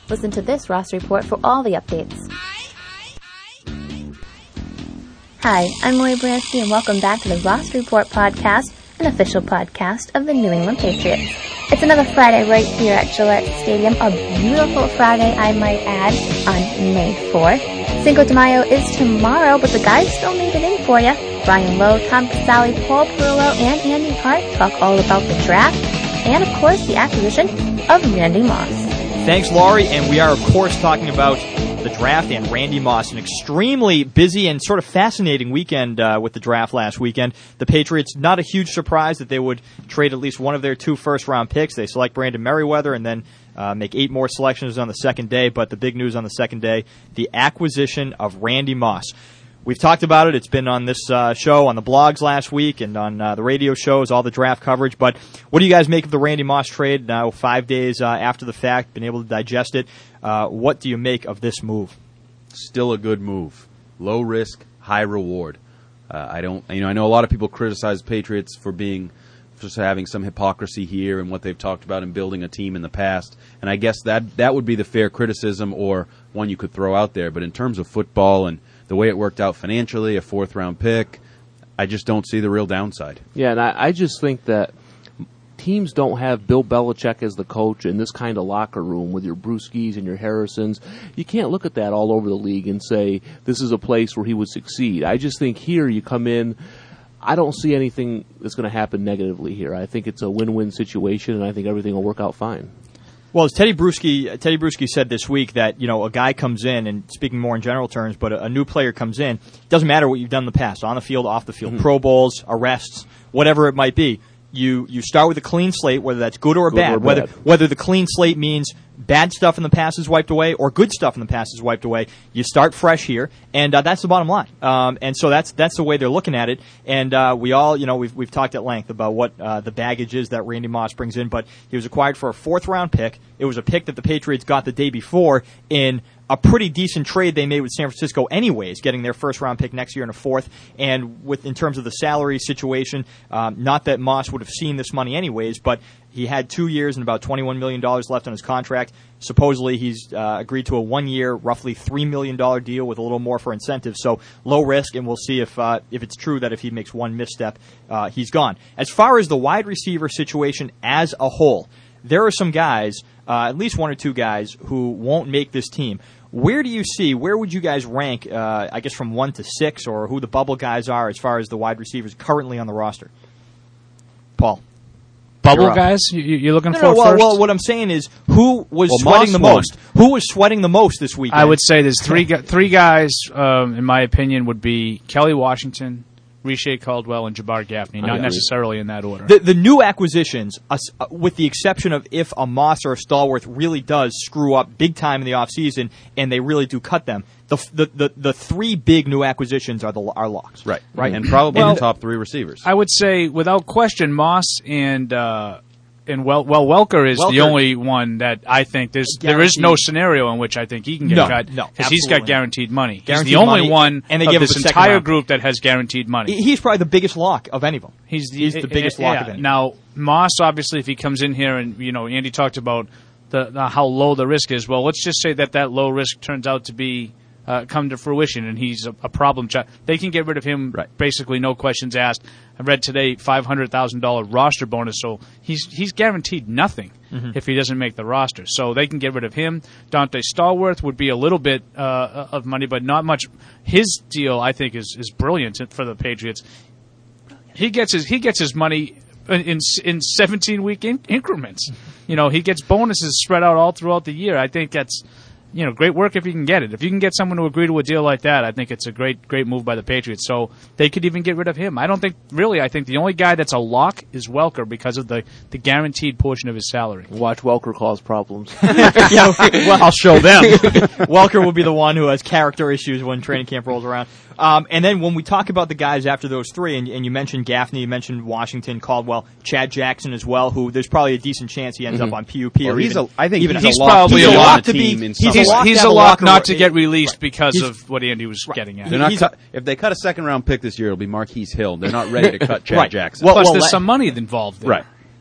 Listen to this roster report for all the updates. Hi, I'm Lori Bransky, and welcome back to the Roster Report podcast, an official podcast of the New England Patriots. It's another Friday right here at Gillette Stadium, a beautiful Friday, I might add, on May 4th. Cinco de Mayo is tomorrow, but the guys still made it in for you. Brian Lowe, Tom Casale, Paul Perillo, and Andy Hart talk all about the draft and, of course, the acquisition of Randy Moss. Thanks, Laurie, and we are, of course, talking about the draft and Randy Moss. An extremely busy and sort of fascinating weekend with the draft last weekend. The Patriots, not a huge surprise that they would trade at least one of their 2 first-round picks. They select Brandon Merriweather and then make 8 more selections on the second day. But the big news on the second day, the acquisition of Randy Moss. We've talked about it. It's been on this show, on the blogs last week, and on the radio shows, all the draft coverage. But what do you guys make of the Randy Moss trade now 5 days after the fact, been able to digest it? What do you make of this move? Still a good move. Low risk, high reward. I know a lot of people criticize Patriots for just having some hypocrisy here and what they've talked about in building a team in the past. And I guess that would be the fair criticism or one you could throw out there. But in terms of football and the way it worked out financially, a 4th-round pick, I just don't see the real downside. Yeah, and I just think that teams don't have Bill Belichick as the coach in this kind of locker room with your Brewskis and your Harrisons. You can't look at that all over the league and say this is a place where he would succeed. I just think here you come in, I don't see anything that's going to happen negatively here. I think it's a win-win situation, and I think everything will work out fine. Well, as Teddy Bruschi said this week that, a guy comes in, and speaking more in general terms, but a new player comes in, it doesn't matter what you've done in the past, on the field, off the field, Pro Bowls, arrests, whatever it might be. You start with a clean slate, whether that's good or bad. Whether the clean slate means bad stuff in the past is wiped away or good stuff in the past is wiped away. You start fresh here, and that's the bottom line. And so that's the way they're looking at it. And we all, we've talked at length about what the baggage is that Randy Moss brings in. But he was acquired for a 4th-round pick. It was a pick that the Patriots got the day before in a pretty decent trade they made with San Francisco anyways, getting their 1st-round pick next year in a 4th. And in terms of the salary situation, not that Moss would have seen this money anyways, but he had 2 years and about $21 million left on his contract. Supposedly he's agreed to a 1-year, roughly $3 million deal with a little more for incentives. So low risk, and we'll see if it's true that if he makes one misstep, he's gone. As far as the wide receiver situation as a whole, there are some guys, at least 1 or 2 guys, who won't make this team. Where would you guys rank, I guess, from 1 to 6, or who the bubble guys are as far as the wide receivers currently on the roster? Paul. Bubble guys? You're looking for first? Well, what I'm saying is, who was sweating the most? Who was sweating the most this weekend? I would say there's three guys, in my opinion, would be Kelly Washington, Riche Caldwell, and Jabbar Gaffney, not necessarily in that order. The new acquisitions, with the exception of if a Moss or a Stallworth really does screw up big time in the offseason and they really do cut them, the 3 big new acquisitions are locks. Right. And probably the top 3 receivers. I would say, without question, Moss and Welker is the only one that I think there is no scenario in which I think he can get cut because he's got guaranteed money. He's the only one of this entire group that has guaranteed money. He's probably the biggest lock of any of them. He's the biggest lock of any. Now, Moss, obviously, if he comes in here and, Andy talked about how low the risk is. Well, let's just say that low risk turns out to be come to fruition, and he's a problem child. They can get rid of him, basically no questions asked. I read today $500,000 roster bonus, so he's guaranteed nothing if he doesn't make the roster. So they can get rid of him. Dante Stallworth would be a little bit of money, but not much. His deal, I think, is brilliant for the Patriots. He gets his money in 17-week increments. He gets bonuses spread out all throughout the year. I think that's great work if you can get it. If you can get someone to agree to a deal like that, I think it's a great move by the Patriots. So they could even get rid of him. I think the only guy that's a lock is Welker because of the guaranteed portion of his salary. Watch Welker cause problems. I'll show them. Welker will be the one who has character issues when training camp rolls around. And then when we talk about the guys after those 3, and you mentioned Gaffney, you mentioned Washington, Caldwell, Chad Jackson as well, who there's probably a decent chance he ends up on PUP. Well, he's probably a lock to be. He's a lock not to get released because of what Andy was getting at. If they cut a 2nd-round pick this year, it'll be Marquise Hill. They're not ready to cut Chad Jackson. Plus, there's some money involved there. Right.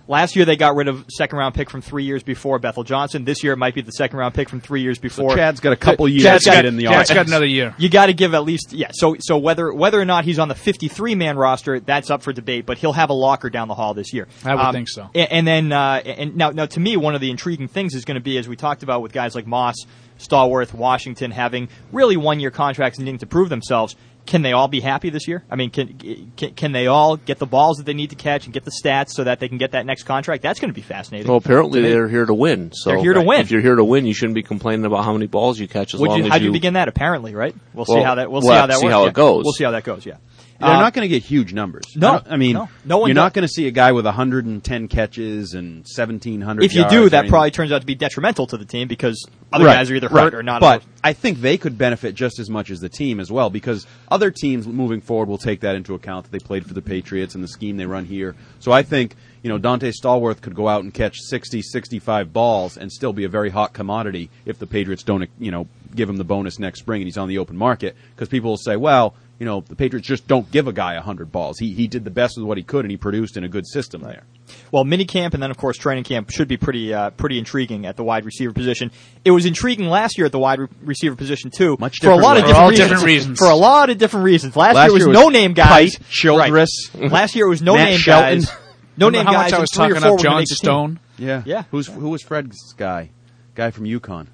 Last year they got rid of second-round pick from 3 years before, Bethel Johnson. This year it might be the second-round pick from 3 years before. So Chad's got a couple years Chad's to get in the Chad's offense. got another year. You got to give at least So whether or not he's on the 53-man roster, that's up for debate. But he'll have a locker down the hall this year. I would think so. And then now to me, one of the intriguing things is going to be, as we talked about with guys like Moss, Stallworth, Washington having really one-year contracts and needing to prove themselves. Can they all be happy this year? I mean, can they all get the balls that they need to catch and get the stats so that they can get that next contract? That's going to be fascinating. Well, apparently they're here to win. So they're here to win. If you're here to win, you shouldn't be complaining about how many balls you catch. How'd you begin that? Apparently, right? We'll see how that. We'll see we'll how that see works. how it goes. We'll see how that goes. Yeah. They're not going to get huge numbers. No. I mean, no one you're does. not going to see a guy with 110 catches and 1,700 If you yards do, or that anything. probably turns out to be detrimental to the team because other Right, guys are either right. hurt or not. But I think they could benefit just as much as the team as well, because other teams moving forward will take that into account, that they played for the Patriots and the scheme they run here. So I think, Dante Stallworth could go out and catch 60, 65 balls and still be a very hot commodity if the Patriots don't, give him the bonus next spring and he's on the open market, because people will say, well, the Patriots just don't give a guy 100 balls. He did the best with what he could, and he produced in a good system there. Well, minicamp and then, of course, training camp should be pretty intriguing at the wide receiver position. It was intriguing last year at the wide receiver position, too. Much for a lot of different different ways. reasons. For a lot of different reasons. Last year year was no-name guys. Pite, Childress. Right. Last year it was no-name Matt Shelton. guys. No-name Remember how guys. much I and was 3 or talking 4 up were gonna John make the team. Stone? Yeah. Yeah. Who was Fred's guy? Guy from UConn.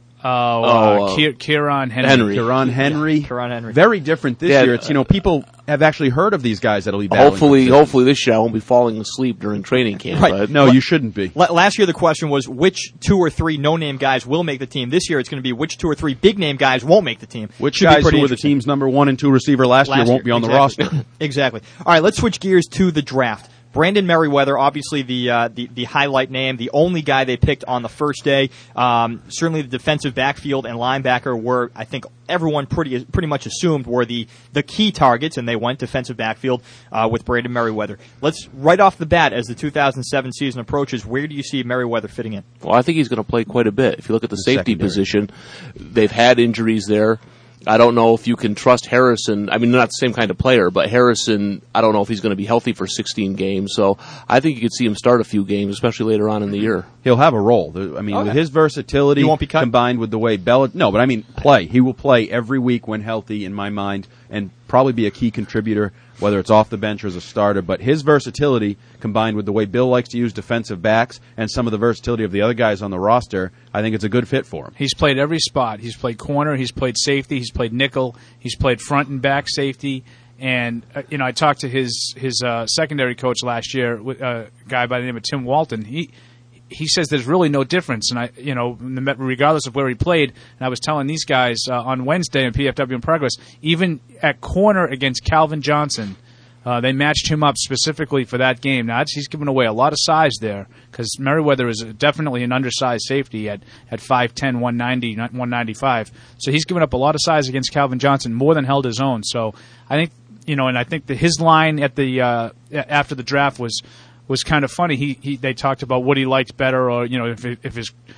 Kieran Henry. Karan Henry. Karan Henry. Very different this Yeah, year. It's, people have actually heard of these guys that'll be battling. Hopefully this year I won't be falling asleep during training camp. Right. But No, you shouldn't be. Last year the question was which 2 or 3 no-name guys will make the team. This year it's going to be which 2 or 3 big-name guys won't make the team. Which Should be guys pretty who were the interesting. team's number 1 and 2 receiver last year won't be on the Exactly. roster. Exactly. All right, let's switch gears to the draft. Brandon Merriweather, obviously the highlight name, the only guy they picked on the first day. Certainly the defensive backfield and linebacker were, I think, everyone pretty much assumed were the key targets, and they went defensive backfield with Brandon Merriweather. Let's, right off the bat, as the 2007 season approaches, where do you see Merriweather fitting in? Well, I think he's going to play quite a bit. If you look at the safety secondary. position, they've had injuries there. I don't know if you can trust Harrison. I mean, not the same kind of player, but Harrison, I don't know if he's going to be healthy for 16 games. So I think you could see him start a few games, especially later on in the year. He'll have a role. I mean, with his versatility He won't be cut? combined with the way No, but I mean, play. He will play every week when healthy, in my mind, and probably be a key contributor, whether it's off the bench or as a starter. But his versatility, combined with the way Bill likes to use defensive backs and some of the versatility of the other guys on the roster, I think it's a good fit for him. He's played every spot. He's played corner. He's played safety. He's played nickel. He's played front and back safety. And I talked to his secondary coach last year, a guy by the name of Tim Walton. He says there's really no difference, and regardless of where he played. And I was telling these guys on Wednesday in PFW in Progress, even at corner against Calvin Johnson, they matched him up specifically for that game. Now he's given away a lot of size there because Merriweather is definitely an undersized safety at 5'10", 190, 195. So he's given up a lot of size against Calvin Johnson, more than held his own. So I think and I think that his line at the after the draft was kind of funny. They talked about what he liked better, or if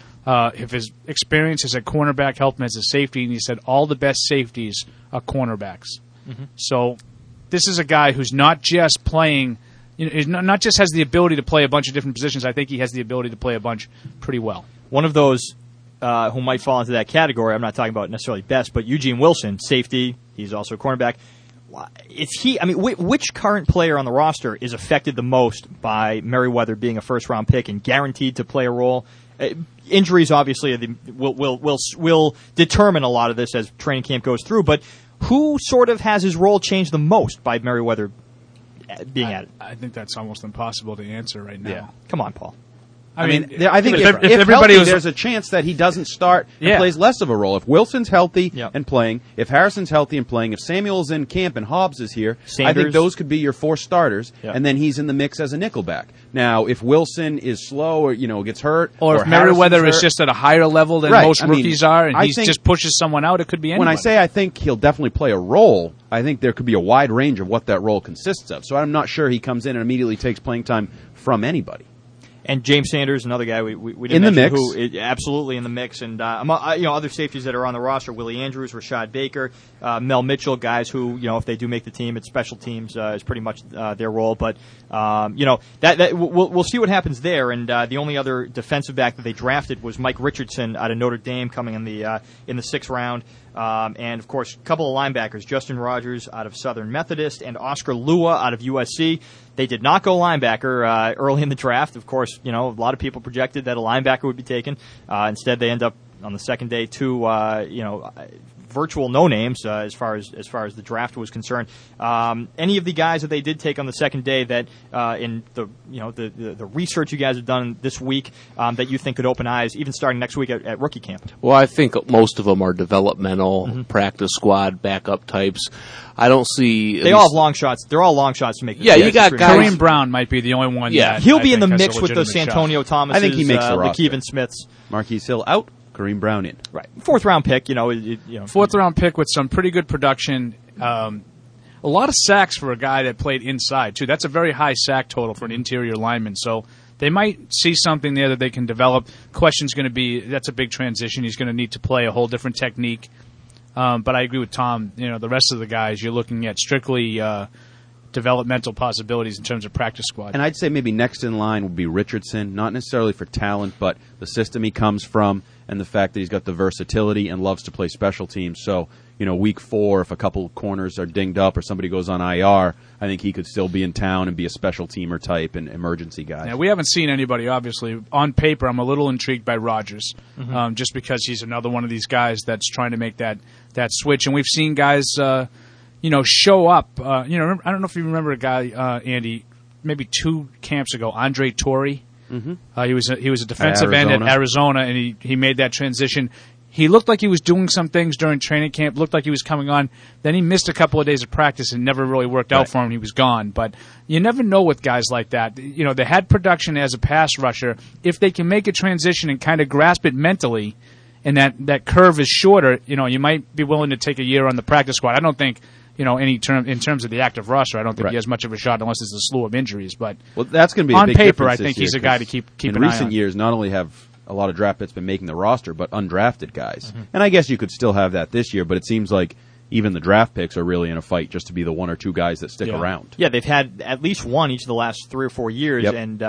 his experience as a cornerback helped him as a safety, and he said all the best safeties are cornerbacks. Mm-hmm. So this is a guy who's not just playing, not just has the ability to play a bunch of different positions. I think he has the ability to play a bunch pretty well. One of those who might fall into that category, I'm not talking about necessarily best, but Eugene Wilson, safety. He's also a cornerback. Which current player on the roster is affected the most by Merriweather being a first-round pick and guaranteed to play a role? Injuries, obviously, will determine a lot of this as training camp goes through. But who sort of has his role changed the most by Merriweather being at it? I think that's almost impossible to answer right now. Yeah. Come on, Paul. I mean, I think if everybody healthy, was, there's a chance that he doesn't start and Yeah. plays less of a role. If Wilson's healthy Yep. and playing, if Harrison's healthy and playing, if Samuel's in camp and Hobbs is here, I Sanders. think those could be your 4 starters, Yep. and then he's in the mix as a nickelback. Now, if Wilson is slow or gets hurt, or if Harrison's Merriweather is hurt- just at a higher level than Right. most I mean, rookies are, and I he think- just pushes someone out, it could be anyone. When I say I think he'll definitely play a role, I think there could be a wide range of what that role consists of. So I'm not sure he comes in and immediately takes playing time from anybody. And James Sanders, another guy we didn't In the mention, mix. who is absolutely in the mix. And other safeties that are on the roster: Willie Andrews, Rashad Baker, Mel Mitchell, guys who, if they do make the team, it's special teams is pretty much their role. But that we'll see what happens there. And the only other defensive back that they drafted was Mike Richardson out of Notre Dame, coming in the 6th round. And of course, a couple of linebackers: Justin Rogers out of Southern Methodist and Oscar Lua out of USC. They did not go linebacker early in the draft. Of course, a lot of people projected that a linebacker would be taken. Instead, they end up on the second day two, virtual no names as far as the draft was concerned. Any of the guys that they did take on the second day that in the research you guys have done this week that you think could open eyes, even starting next week at rookie camp? Well, I think most of them are developmental, practice squad, backup types. I don't see. They all have long shots. They're all long shots to make. Yeah, you got guys. Kareem Brown might be the only one. Yeah, he'll be in the has mix a with the legitimate Santonio shot. Thomas. I think he makes the roster. Lakeven Smiths. Marquise Hill out, Kareem Brown in. Right, 4th round pick. 4th round pick with some pretty good production. A lot of sacks for a guy that played inside too. That's a very high sack total for an interior lineman. So they might see something there that they can develop. Question's going to be, that's a big transition. He's going to need to play a whole different technique. But I agree with Tom. The rest of the guys, you're looking at strictly developmental possibilities in terms of practice squad. And I'd say maybe next in line would be Richardson, not necessarily for talent, but the system he comes from and the fact that he's got the versatility and loves to play special teams. So, week 4, if a couple corners are dinged up or somebody goes on IR, I think he could still be in town and be a special teamer type and emergency guy. Yeah, we haven't seen anybody, obviously. On paper, I'm a little intrigued by Rodgers, just because he's another one of these guys that's trying to make that switch. And we've seen guys, show up. I don't know if you remember a guy, Andy, maybe 2 camps ago, Andre Torrey. He was a defensive end at Arizona, and he made that transition. He looked like he was doing some things during training camp, looked like he was coming on. Then he missed a couple of days of practice and never really worked out for him. He was gone. But you never know with guys like that. They had production as a pass rusher. If they can make a transition and kind of grasp it mentally, and that curve is shorter, you might be willing to take a year on the practice squad. I don't think, in terms of the active roster, I don't think he has much of a shot unless there's a slew of injuries. But that's going to be on a big paper, I difference think this he's year, a guy to keep an eye on. In recent years, not only have a lot of draft picks been making the roster, but undrafted guys. And I guess you could still have that this year, but it seems like even the draft picks are really in a fight just to be the 1 or 2 guys that stick around. Yeah, they've had at least one each of the last 3 or 4 years, and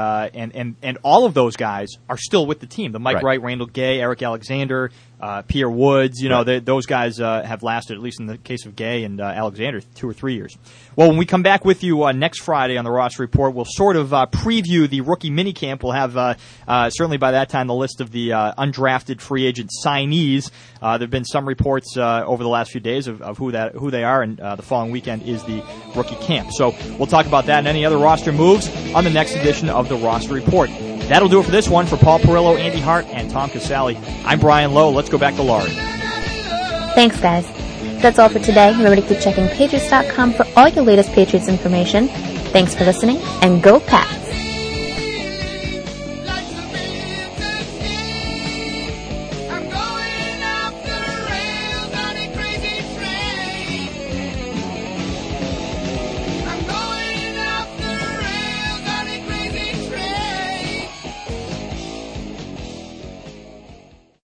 all of those guys are still with the team. The Mike Wright, Randall Gay, Eric Alexander, Pierre Woods, those guys have lasted, at least in the case of Gay and Alexander, 2 or 3 years. Well, when we come back with you next Friday on the Roster Report, we'll sort of preview the rookie minicamp. We'll have, certainly by that time, the list of the undrafted free agent signees. There have been some reports over the last few days of who they are, and the following weekend is the rookie camp. So we'll talk about that and any other roster moves on the next edition of the Roster Report. That'll do it for this one. For Paul Perillo, Andy Hart, and Tom Casale, I'm Brian Lowe. Let's go back to Laurie. Thanks, guys. That's all for today. Remember to keep checking Patriots.com for all your latest Patriots information. Thanks for listening, and go Pats!